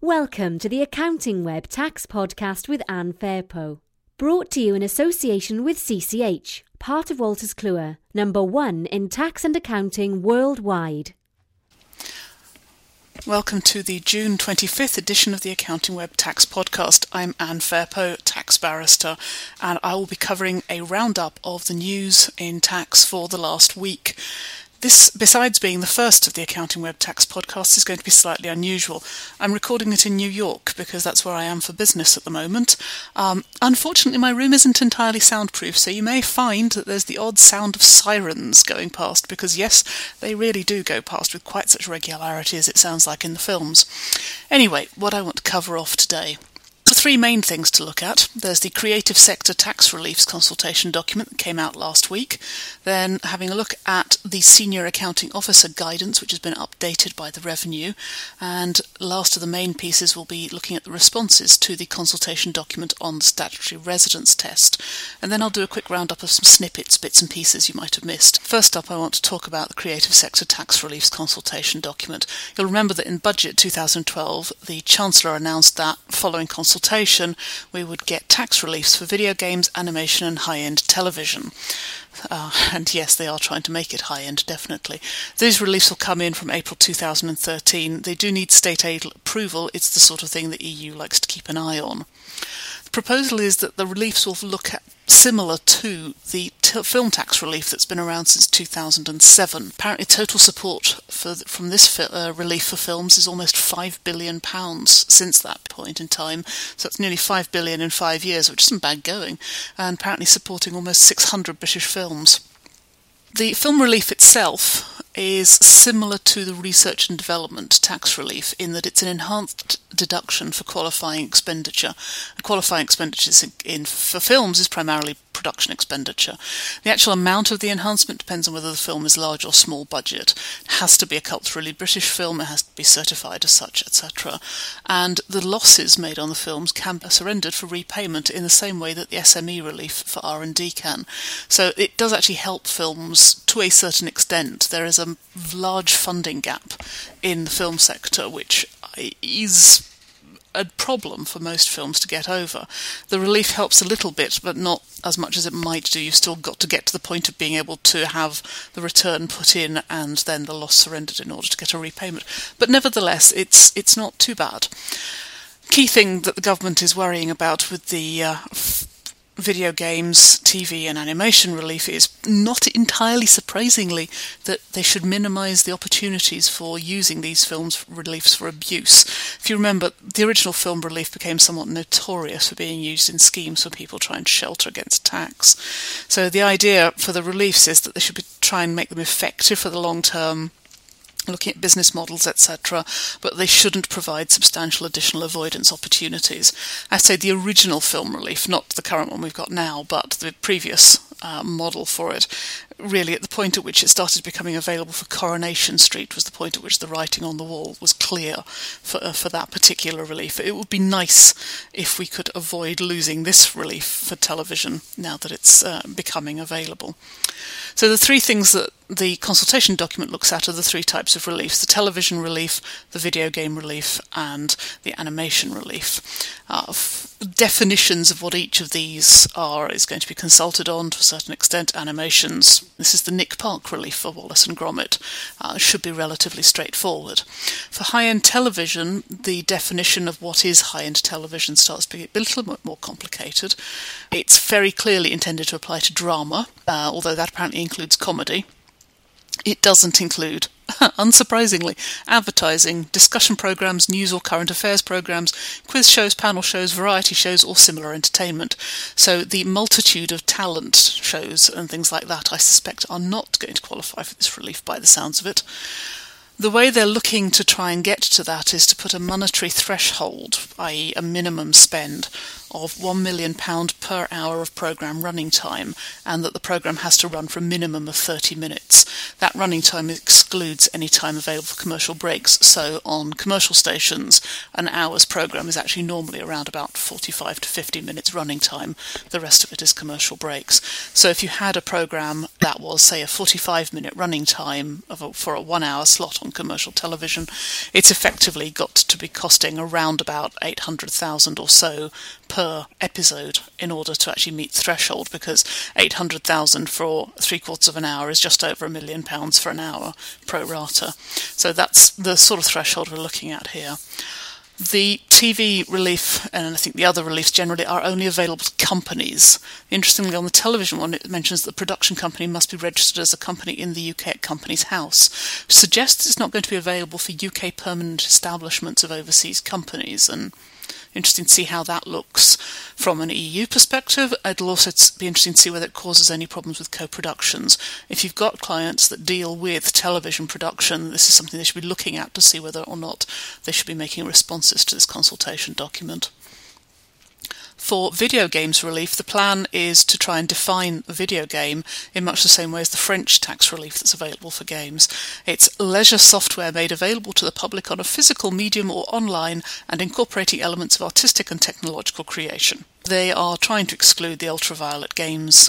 Welcome to the Accounting Web Tax Podcast with Anne Fairpo. Brought to you in association with CCH, part of Wolters Kluwer, number 1 in tax and accounting worldwide. Welcome to the June 25th edition of the Accounting Web Tax Podcast. I'm Anne Fairpo, tax barrister, and I will be covering a roundup of the news in tax for the last week. This, besides being the first of the Accounting Web Tax Podcasts, is going to be slightly unusual. I'm recording it in New York because that's where I am for business at the moment. Unfortunately, my room isn't entirely soundproof, so you may find that there's the odd sound of sirens going past, because yes, they really do go past with quite such regularity as it sounds like in the films. Anyway, what I want to cover off today. The three main things to look at. There's the Creative Sector Tax Reliefs consultation document that came out last week. Then having a look at the Senior Accounting Officer guidance, which has been updated by the Revenue. And last of the main pieces will be looking at the responses to the consultation document on the statutory residence test. And then I'll do a quick roundup of some snippets, bits and pieces you might have missed. First up, I want to talk about the Creative Sector Tax Reliefs consultation document. You'll remember that in Budget 2012, the Chancellor announced that following consultation, we would get tax reliefs for video games, animation and high-end television. And yes, they are trying to make it high-end, definitely. These reliefs will come in from April 2013. They do need state aid approval. It's the sort of thing the EU likes to keep an eye on. The proposal is that the reliefs will look at similar to the film tax relief that's been around since 2007. Apparently total support from this relief for films is almost £5 billion since that point in time. So that's nearly £5 billion in 5 years, which isn't bad going, and apparently supporting almost 600 British films. The film relief itself is similar to the research and development tax relief in that it's an enhanced deduction for qualifying expenditure. Qualifying expenditure for films is primarily production expenditure. The actual amount of the enhancement depends on whether the film is large or small budget. It has to be a culturally British film, it has to be certified as such, etc. And the losses made on the films can be surrendered for repayment in the same way that the SME relief for R&D can. So it does actually help films to a certain extent. There is a large funding gap in the film sector, which is a problem for most films to get over. The relief helps a little bit, but not as much as it might do. You've still got to get to the point of being able to have the return put in and then the loss surrendered in order to get a repayment. But nevertheless, it's not too bad. Key thing that the government is worrying about with the video games, TV and animation relief is, not entirely surprisingly, that they should minimise the opportunities for using these films reliefs for abuse. If you remember, the original film relief became somewhat notorious for being used in schemes for people trying to shelter against tax. So the idea for the reliefs is that they should try and make them effective for the long term, looking at business models, etc., but they shouldn't provide substantial additional avoidance opportunities. I say the original film relief, not the current one we've got now, but the previous model for it. Really, at the point at which it started becoming available for Coronation Street was the point at which the writing on the wall was clear for that particular relief. It would be nice if we could avoid losing this relief for television now that it's becoming available. So the three things that the consultation document looks at are the three types of reliefs: the television relief, the video game relief, and the animation relief. Definitions of what each of these are is going to be consulted on to a certain extent. Animations, this is the Nick Park relief for Wallace and Gromit, should be relatively straightforward. For high-end television, the definition of what is high-end television starts to be a little bit more complicated. It's very clearly intended to apply to drama, although that apparently includes comedy. It doesn't include, unsurprisingly, advertising, discussion programmes, news or current affairs programmes, quiz shows, panel shows, variety shows or similar entertainment. So the multitude of talent shows and things like that, I suspect, are not going to qualify for this relief by the sounds of it. The way they're looking to try and get to that is to put a monetary threshold, i.e. a minimum spend of £1 million per hour of programme running time, and that the programme has to run for a minimum of 30 minutes. That running time excludes any time available for commercial breaks, so on commercial stations an hour's programme is actually normally around about 45 to 50 minutes running time. The rest of it is commercial breaks. So if you had a programme that was, say, a 45-minute running time for a 1 hour slot on commercial television, it's effectively got to be costing around about 800,000 or so per episode in order to actually meet threshold, because 800,000 for 3/4 of an hour is just over £1 million for an hour pro rata. So that's the sort of threshold we're looking at here. The TV relief, and I think the other reliefs generally, are only available to companies. Interestingly, on the television one, it mentions that the production company must be registered as a company in the UK at Companies House, which suggests it's not going to be available for UK permanent establishments of overseas companies, and interesting to see how that looks from an EU perspective. It'll also be interesting to see whether it causes any problems with co-productions. If you've got clients that deal with television production, this is something they should be looking at to see whether or not they should be making responses to this consultation document. For video games relief, the plan is to try and define a video game in much the same way as the French tax relief that's available for games. It's leisure software made available to the public on a physical medium or online and incorporating elements of artistic and technological creation. They are trying to exclude the ultraviolent games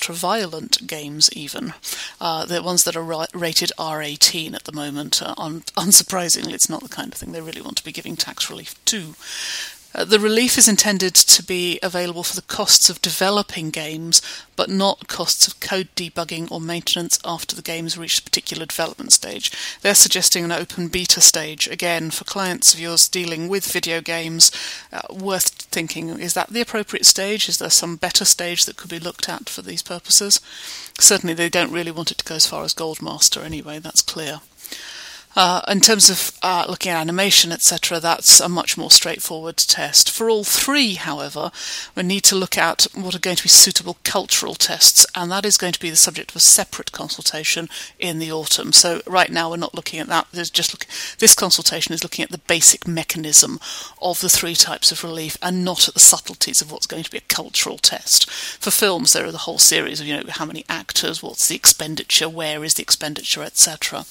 even, the ones that are rated R18 at the moment. Unsurprisingly, it's not the kind of thing they really want to be giving tax relief to. The relief is intended to be available for the costs of developing games, but not costs of code debugging or maintenance after the game's reached a particular development stage. They're suggesting an open beta stage. Again, for clients of yours dealing with video games, worth thinking, is that the appropriate stage? Is there some better stage that could be looked at for these purposes? Certainly they don't really want it to go as far as Goldmaster anyway, that's clear. In terms of looking at animation, etc., that's a much more straightforward test. For all three, however, we need to look at what are going to be suitable cultural tests, and that is going to be the subject of a separate consultation in the autumn. So right now we're not looking at that. This consultation is looking at the basic mechanism of the three types of relief and not at the subtleties of what's going to be a cultural test. For films, there are the whole series of, how many actors, what's the expenditure, where is the expenditure, etc.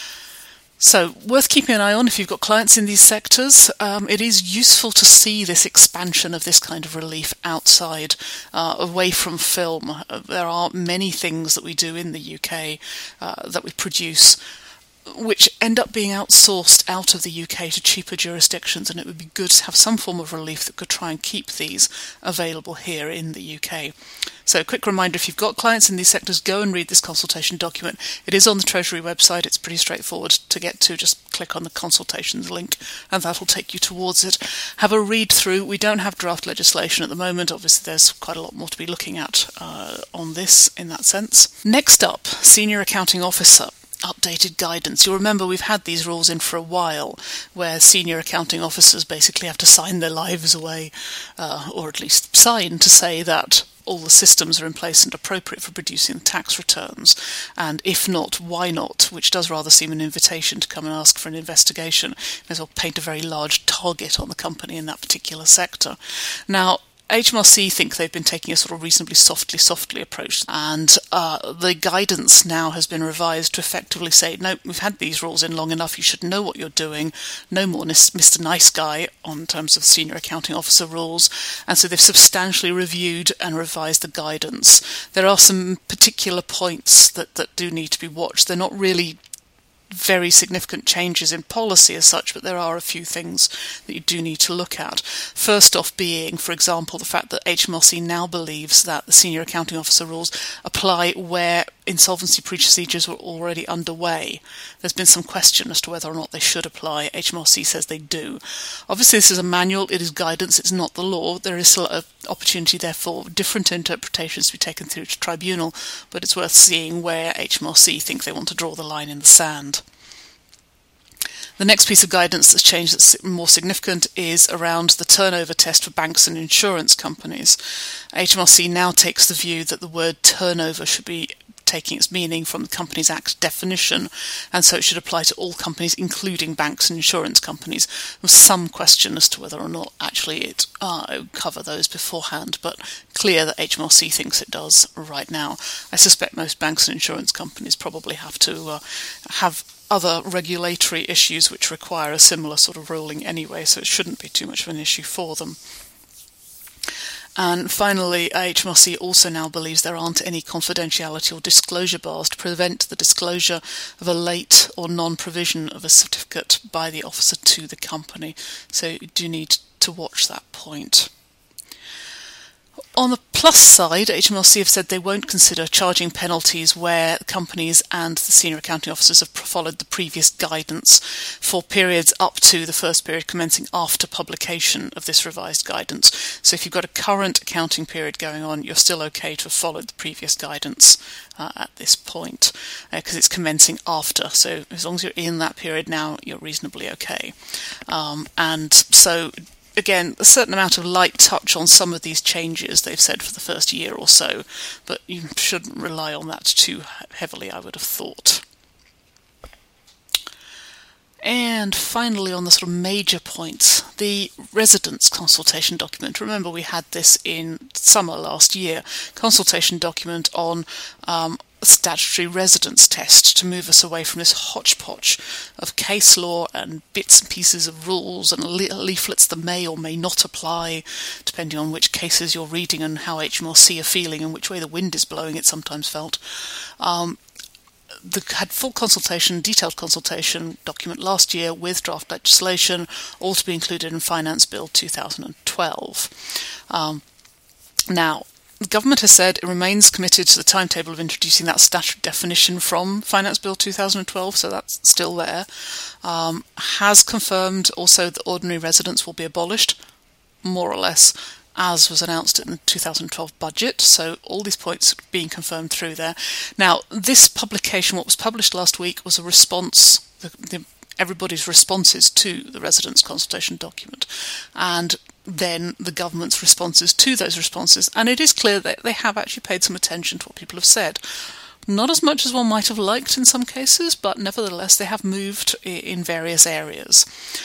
So, worth keeping an eye on if you've got clients in these sectors. It is useful to see this expansion of this kind of relief outside, away from film. There are many things that we do in the UK that we produce which end up being outsourced out of the UK to cheaper jurisdictions, and it would be good to have some form of relief that could try and keep these available here in the UK. So a quick reminder, if you've got clients in these sectors, go and read this consultation document. It is on the Treasury website. It's pretty straightforward to get to. Just click on the consultations link and that'll take you towards it. Have a read through. We don't have draft legislation at the moment. Obviously there's quite a lot more to be looking at on this in that sense. Next up, Senior Accounting Officer. Updated guidance. You'll remember we've had these rules in for a while, where senior accounting officers basically have to sign their lives away, or at least sign to say that all the systems are in place and appropriate for producing tax returns, and if not, why not, which does rather seem an invitation to come and ask for an investigation. May as well paint a very large target on the company in that particular sector. Now, HMRC think they've been taking a sort of reasonably softly approach, and the guidance now has been revised to effectively say, no, we've had these rules in long enough, you should know what you're doing, no more Mr. Nice Guy on terms of senior accounting officer rules, and so they've substantially reviewed and revised the guidance. There are some particular points that do need to be watched. They're not really very significant changes in policy as such, but there are a few things that you do need to look at. First off being, for example, the fact that HMRC now believes that the senior accounting officer rules apply where insolvency procedures were already underway. There's been some question as to whether or not they should apply. HMRC says they do. Obviously this is a manual, it is guidance, it's not the law. There is still an opportunity there for different interpretations to be taken through to tribunal, but it's worth seeing where HMRC think they want to draw the line in the sand. The next piece of guidance that's changed that's more significant is around the turnover test for banks and insurance companies. HMRC now takes the view that the word turnover should be taking its meaning from the Companies Act definition, and so it should apply to all companies, including banks and insurance companies. There's some question as to whether or not actually it would cover those beforehand, but clear that HMRC thinks it does right now. I suspect most banks and insurance companies probably have to have other regulatory issues which require a similar sort of ruling anyway, so it shouldn't be too much of an issue for them. And finally, HMRC also now believes there aren't any confidentiality or disclosure bars to prevent the disclosure of a late or non-provision of a certificate by the officer to the company. So you do need to watch that point. On the plus side, HMRC have said they won't consider charging penalties where companies and the senior accounting officers have followed the previous guidance for periods up to the first period commencing after publication of this revised guidance. So if you've got a current accounting period going on, you're still okay to have followed the previous guidance at this point, because it's commencing after. So as long as you're in that period now, you're reasonably okay. And so again, a certain amount of light touch on some of these changes they've said for the first year or so, but you shouldn't rely on that too heavily, I would have thought. And finally, on the sort of major points, the residence consultation document. Remember, we had this in summer last year, consultation document on statutory residence test to move us away from this hodgepodge of case law and bits and pieces of rules and leaflets that may or may not apply, depending on which cases you're reading and how HMRC are feeling and which way the wind is blowing, it sometimes felt. Had full consultation, detailed consultation document last year with draft legislation, all to be included in Finance Bill 2012. Now, the government has said it remains committed to the timetable of introducing that statutory definition from Finance Bill 2012, so that's still there. Has confirmed also that ordinary residence will be abolished, more or less, as was announced in the 2012 budget, so all these points being confirmed through there. Now, this publication, what was published last week, was a response, everybody's responses to the residence consultation document, and then the government's responses to those responses, and it is clear that they have actually paid some attention to what people have said. Not as much as one might have liked in some cases, but nevertheless they have moved in various areas.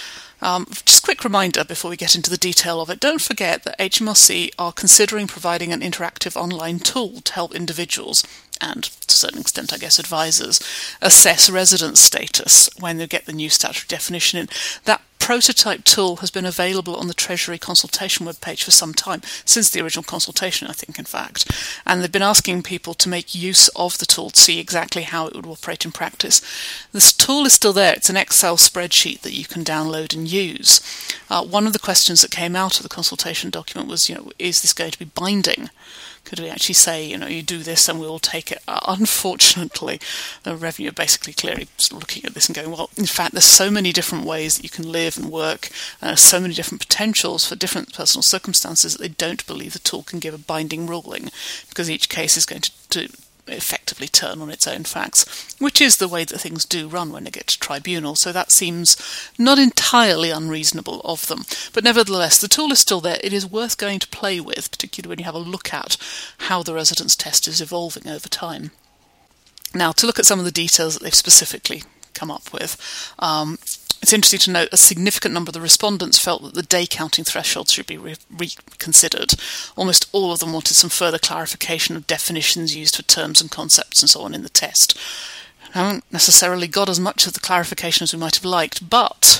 Just a quick reminder before we get into the detail of it, don't forget that HMRC are considering providing an interactive online tool to help individuals, and to a certain extent, I guess, advisors, assess residence status when they get the new statutory definition in. That prototype tool has been available on the Treasury consultation webpage for some time, since the original consultation, I think, in fact. And they've been asking people to make use of the tool to see exactly how it would operate in practice. This tool is still there. It's an Excel spreadsheet that you can download and use. One of the questions that came out of the consultation document was, is this going to be binding? Could we actually say, you do this and we will take it? Unfortunately, the Revenue are basically clearly looking at this and going, well, in fact, there's so many different ways that you can live and work, so many different potentials for different personal circumstances that they don't believe the tool can give a binding ruling, because each case is going to effectively turn on its own facts, which is the way that things do run when they get to tribunal, so that seems not entirely unreasonable of them. But nevertheless, the tool is still there. It is worth going to play with, particularly when you have a look at how the residence test is evolving over time. Now, to look at some of the details that they've specifically come up with, it's interesting to note a significant number of the respondents felt that the day counting threshold should be reconsidered. Almost all of them wanted some further clarification of definitions used for terms and concepts and so on in the test. I haven't necessarily got as much of the clarification as we might have liked, but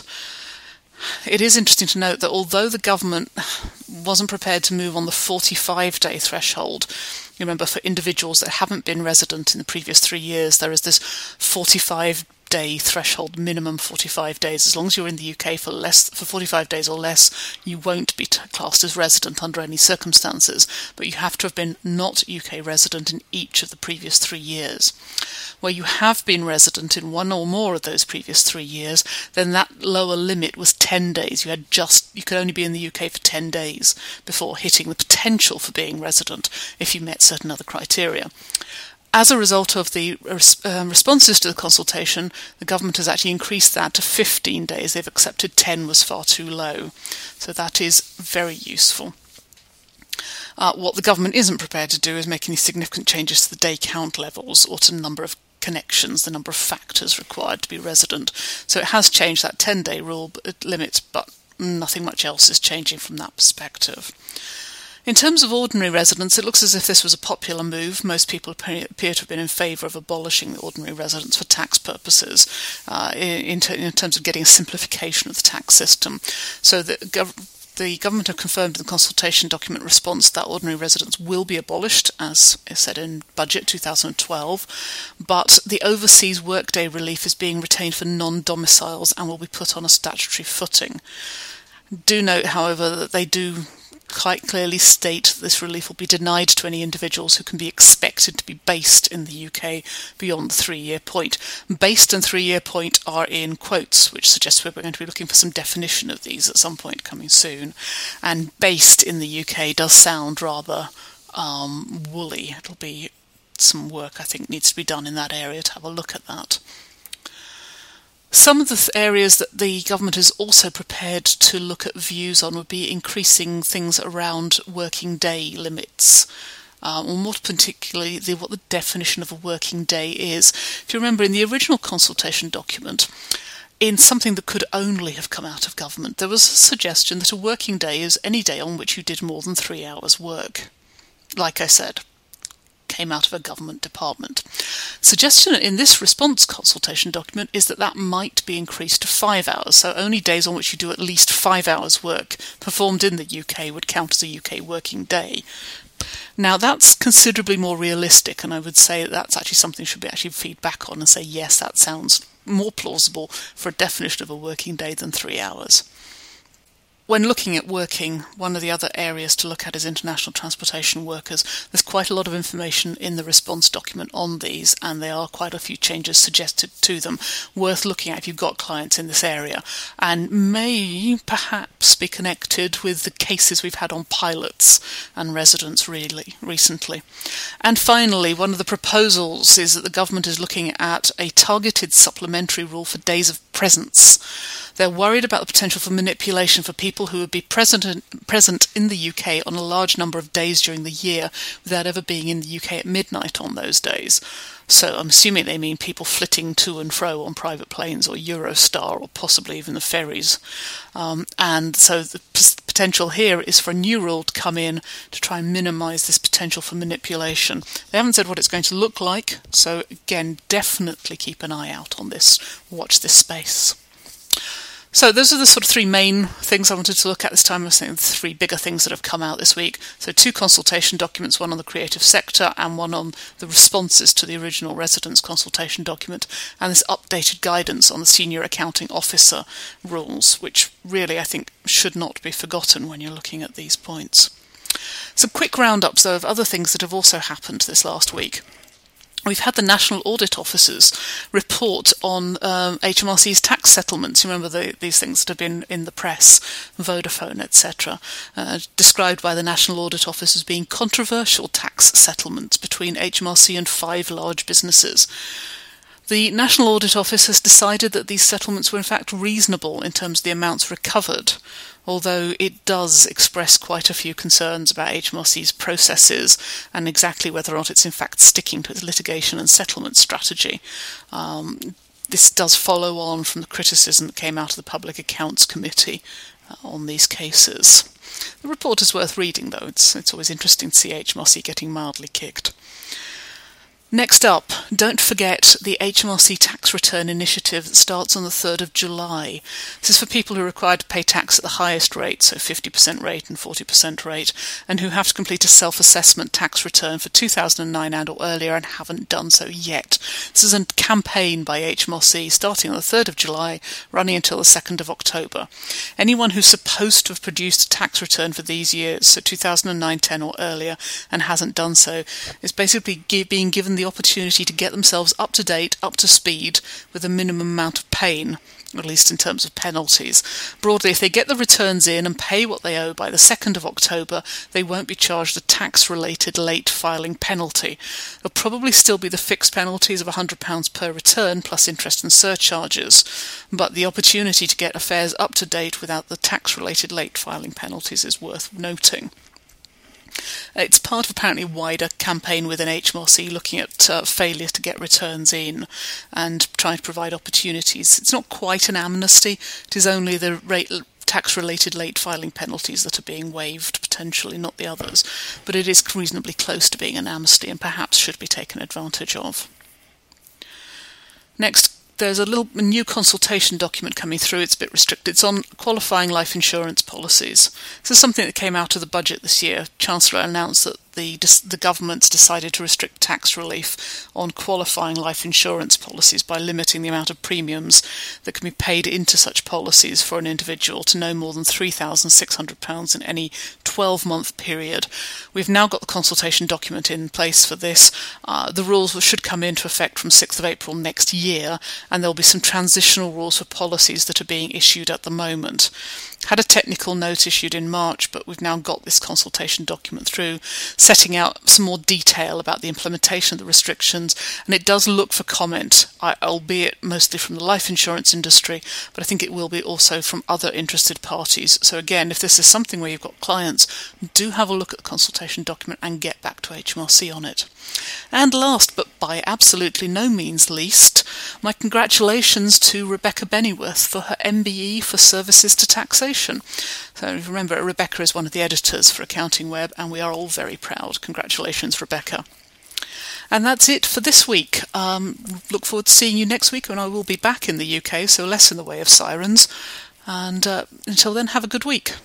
it is interesting to note that although the government wasn't prepared to move on the 45-day threshold, you remember for individuals that haven't been resident in the previous 3 years, there is this 45-day threshold, minimum 45 days. As long as you're in the UK for 45 days or less, you won't be classed as resident under any circumstances, but you have to have been not UK resident in each of the previous 3 years. Where you have been resident in one or more of those previous 3 years, then that lower limit was 10 days. You could only be in the UK for 10 days before hitting the potential for being resident if you met certain other criteria. As a result of the responses to the consultation, the government has actually increased that to 15 days. They've accepted 10 was far too low. So that is very useful. What the government isn't prepared to do is make any significant changes to the day count levels or to the number of connections, the number of factors required to be resident. So it has changed that 10-day rule limit, but nothing much else is changing from that perspective. In terms of ordinary residence, it looks as if this was a popular move. Most people appear to have been in favour of abolishing the ordinary residence for tax purposes, in terms of getting a simplification of the tax system. So the The government have confirmed in the consultation document response that ordinary residence will be abolished, as is said in Budget 2012, but the overseas workday relief is being retained for non-domiciles and will be put on a statutory footing. Do note, however, that they do quite clearly state that this relief will be denied to any individuals who can be expected to be based in the UK beyond the 3-year point. Based and 3-year point are in quotes, which suggests we're going to be looking for some definition of these at some point coming soon. And based in the UK does sound rather woolly. It'll be some work, I think, needs to be done in that area to have a look at that. Some of the areas that the government is also prepared to look at views on would be increasing things around working day limits, or more particularly what the definition of a working day is. If you remember, in the original consultation document, in something that could only have come out of government, there was a suggestion that a working day is any day on which you did more than 3 hours work. Like I said, came out of a government department. Suggestion in this response consultation document is that that might be increased to 5 hours, so only days on which you do at least 5 hours work performed in the UK would count as a UK working day. Now that's considerably more realistic, and I would say that's actually something you should be actually feed back on and say, yes, that sounds more plausible for a definition of a working day than 3 hours. When looking at working, one of the other areas to look at is international transportation workers. There's quite a lot of information in the response document on these, and there are quite a few changes suggested to them, worth looking at if you've got clients in this area, and may perhaps be connected with the cases we've had on pilots and residents really recently. And finally, one of the proposals is that the government is looking at a targeted supplementary rule for days of presence. They're worried about the potential for manipulation for people who would be present in the UK on a large number of days during the year without ever being in the UK at midnight on those days. So I'm assuming they mean people flitting to and fro on private planes or Eurostar or possibly even the ferries. And so the potential here is for a new rule to come in to try and minimise this potential for manipulation. They haven't said what it's going to look like, so again, definitely keep an eye out on this. Watch this space. So those are the sort of 3 main things I wanted to look at this time. I was saying the 3 bigger things that have come out this week. So 2 consultation documents, one on the creative sector and one on the responses to the original residence consultation document, and this updated guidance on the senior accounting officer rules, which really I think should not be forgotten when you're looking at these points. Some quick roundups though of other things that have also happened this last week. We've had the National Audit Office's report on HMRC's tax settlements. You remember these things that have been in the press, Vodafone, etc., described by the National Audit Office as being controversial tax settlements between HMRC and 5 large businesses. The National Audit Office has decided that these settlements were in fact reasonable in terms of the amounts recovered, although it does express quite a few concerns about HMRC's processes and exactly whether or not it's in fact sticking to its litigation and settlement strategy. This does follow on from the criticism that came out of the Public Accounts Committee on these cases. The report is worth reading, though. It's always interesting to see HMRC getting mildly kicked. Next up, don't forget the HMRC tax return initiative that starts on the 3rd of July. This is for people who are required to pay tax at the highest rate, so 50% rate and 40% rate, and who have to complete a self-assessment tax return for 2009 and or earlier and haven't done so yet. This is a campaign by HMRC starting on the 3rd of July, running until the 2nd of October. Anyone who's supposed to have produced a tax return for these years, so 2009, 10 or earlier, and hasn't done so, is basically being given the opportunity to get themselves up to date, up to speed, with a minimum amount of pain, at least in terms of penalties. Broadly, if they get the returns in and pay what they owe by the 2nd of October, they won't be charged a tax-related late filing penalty. There'll probably still be the fixed penalties of £100 per return, plus interest and surcharges, but the opportunity to get affairs up to date without the tax-related late filing penalties is worth noting. It's part of apparently a wider campaign within HMRC looking at failure to get returns in and trying to provide opportunities. It's not quite an amnesty, it is only the tax-related late filing penalties that are being waived, potentially, not the others, but it is reasonably close to being an amnesty and perhaps should be taken advantage of. Next, there's a new consultation document coming through. It's a bit restricted. It's on qualifying life insurance policies. This is something that came out of the budget this year. Chancellor announced that the government's decided to restrict tax relief on qualifying life insurance policies by limiting the amount of premiums that can be paid into such policies for an individual to no more than £3,600 in any 12-month period. We've now got the consultation document in place for this. The rules should come into effect from 6th of April next year, and there'll be some transitional rules for policies that are being issued at the moment. Had a technical note issued in March, but we've now got this consultation document through, setting out some more detail about the implementation of the restrictions, and it does look for comment, albeit mostly from the life insurance industry, but I think it will be also from other interested parties. So again, if this is something where you've got clients, do have a look at the consultation document and get back to HMRC on it. And last, but by absolutely no means least, my congratulations to Rebecca Bennyworth for her MBE for Services to Taxation. So remember, Rebecca is one of the editors for Accounting Web, and we are all very proud. Congratulations, Rebecca. And that's it for this week. Look forward to seeing you next week when I will be back in the UK, so less in the way of sirens. And until then, have a good week.